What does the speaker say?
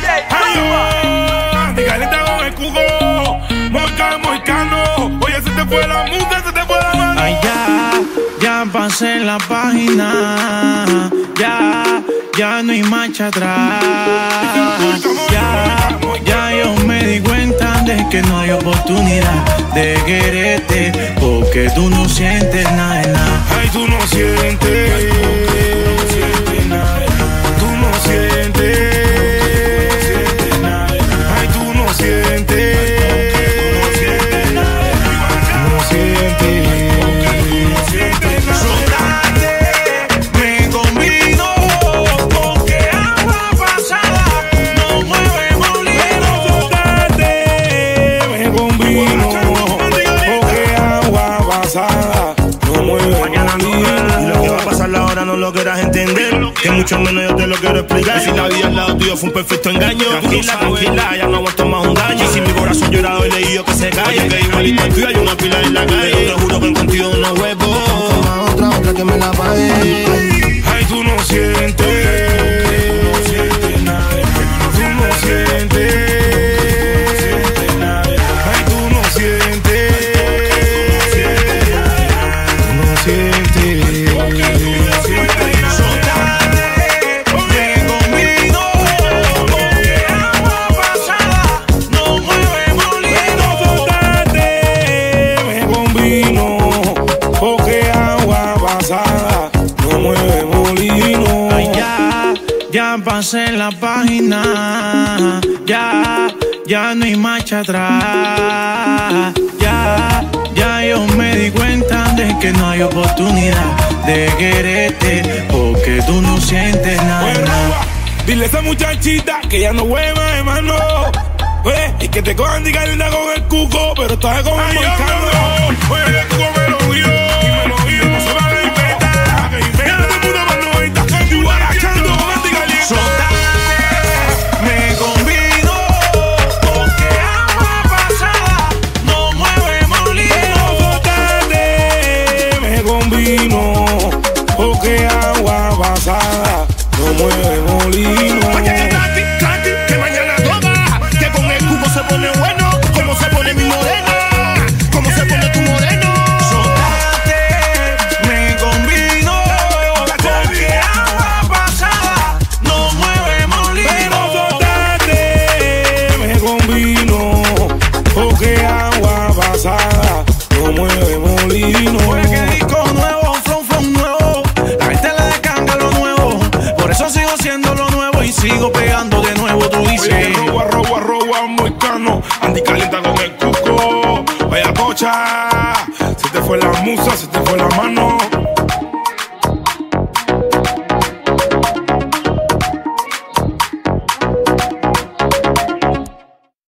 Ay, yo, Andy calienta con el cuco. Moicano. Oye, se te fue la musa, se te fue la mano. Ay, ya pasé la página. Ya no hay marcha atrás. Ya yo me di cuenta de que no hay oportunidad de quererte, porque tú no sientes nada de nada. Ay, tú no sientes. Tú no sientes. Ay, tú no sientes. No sientes. No lo quieras entender, que mucho menos yo te lo quiero explicar. Si la vida al lado tuyo fue un perfecto engaño, tranquila, ya no aguanto más un daño. Y si mi corazón llorado y leído que se cae, que igualito tuyo hay una pila en la calle. Pero te juro que contigo no huevo. Otra que me la pague. Ay, tú no sientes. Tú no sientes. Ay, tú no sientes. Tú no sientes. Ya pasé la página, ya no hay marcha atrás. Ya yo me di cuenta de que no hay oportunidad de quererte, porque tú no sientes nada. Dile a esa muchachita que ya no hueva, hermano. Y que te cojan de calienta con el cuco, pero estás con el moicano. Oye, el cuco me lo dio, no se va a respetar. Mira tu puta para 90, y guarachando con el caliente. Me combino, porque agua pasada no mueve molino. Soltate, me combino, porque agua pasada no mueve molino. Que mañana toma, que con el cuco se pone bueno, como se pone mi morena, como se pone tu moreno. Soltate, me combino, porque agua pasada no mueve molino. Soltate, me combino, porque agua pasada no mueve molino. Porque disco nuevo, from nuevo, la gente le descarga lo nuevo, por eso sigo haciendo lo nuevo y sigo pegando de nuevo. Tú dices, arroba, moicano, Andy calienta con